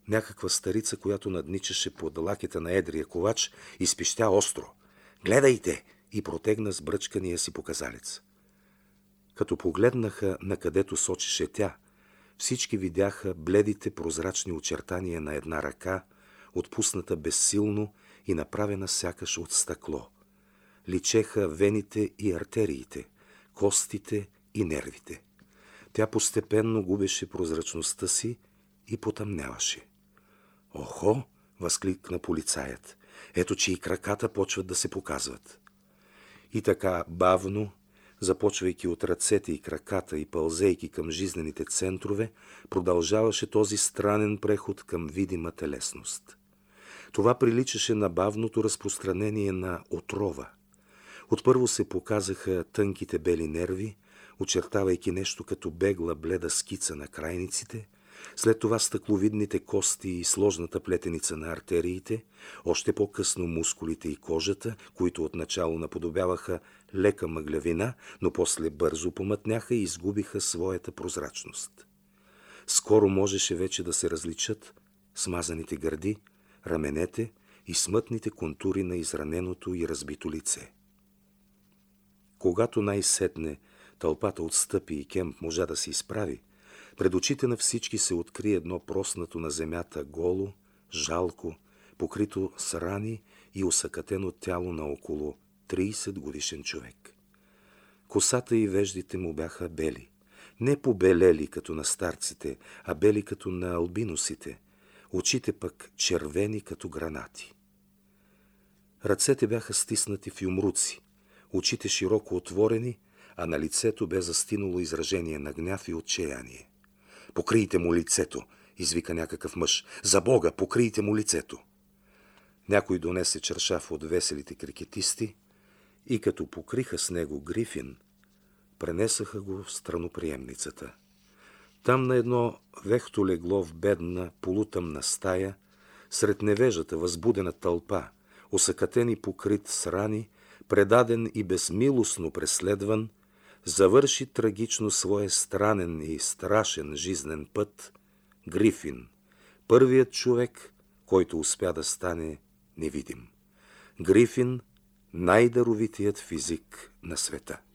Някаква старица, която надничаше под лакета на едрия ковач, изпищя остро: „Гледайте!“ и протегна с бръчкания си показалец. Като погледнаха накъдето сочеше тя, всички видяха бледите прозрачни очертания на една ръка, отпусната безсилно и направена сякаш от стъкло. Личеха вените и артериите, костите и нервите. Тя постепенно губеше прозрачността си и потъмняваше. „Охо!“ възкликна полицаят. „Ето, че и краката почват да се показват.“ И така бавно, започвайки от ръцете и краката и пълзейки към жизнените центрове, продължаваше този странен преход към видима телесност. Това приличаше на бавното разпространение на отрова. Отпърво се показаха тънките бели нерви, очертавайки нещо като бегла бледа скица на крайниците, след това стъкловидните кости и сложната плетеница на артериите, още по-късно мускулите и кожата, които отначало наподобяваха лека мъглявина, но после бързо помътняха и изгубиха своята прозрачност. Скоро можеше вече да се различат смазаните гърди, раменете и смътните контури на израненото и разбито лице. Когато най-сетне тълпата отстъпи и Кемп можа да се изправи, пред очите на всички се откри едно проснато на земята голо, жалко, покрито с рани и осакатено тяло на около 30 годишен човек. Косата и веждите му бяха бели. Не побелели като на старците, а бели като на албиносите. Очите пък червени като гранати. Ръцете бяха стиснати в юмруци, очите широко отворени, а на лицето бе застинуло изражение на гняв и отчаяние. „Покрийте му лицето!“ извика някакъв мъж. „За Бога, покрийте му лицето!“ Някой донесе чаршаф от веселите крикетисти и като покриха с него Грифин, пренесаха го в страноприемницата. Там на едно вехто легло в бедна, полутъмна стая, сред невежата възбудена тълпа, осакатен и покрит с рани, предаден и безмилостно преследван, завърши трагично своя странен и страшен жизнен път Грифин, първият човек, който успя да стане невидим. Грифин, най-даровитият физик на света.